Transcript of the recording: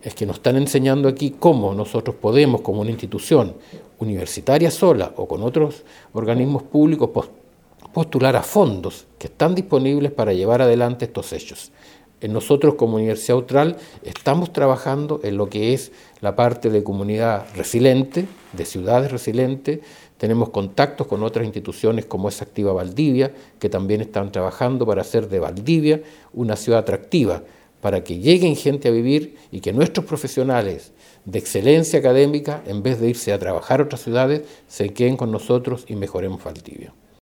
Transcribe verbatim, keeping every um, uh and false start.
es que nos están enseñando aquí cómo nosotros podemos, como una institución universitaria sola o con otros organismos públicos, postular a fondos que están disponibles para llevar adelante estos hechos. Nosotros como Universidad Austral estamos trabajando en lo que es la parte de comunidad resiliente, de ciudades resilientes. Tenemos contactos con otras instituciones como es Activa Valdivia, que también están trabajando para hacer de Valdivia una ciudad atractiva, para que lleguen gente a vivir y que nuestros profesionales de excelencia académica, en vez de irse a trabajar a otras ciudades, se queden con nosotros y mejoremos Valdivia.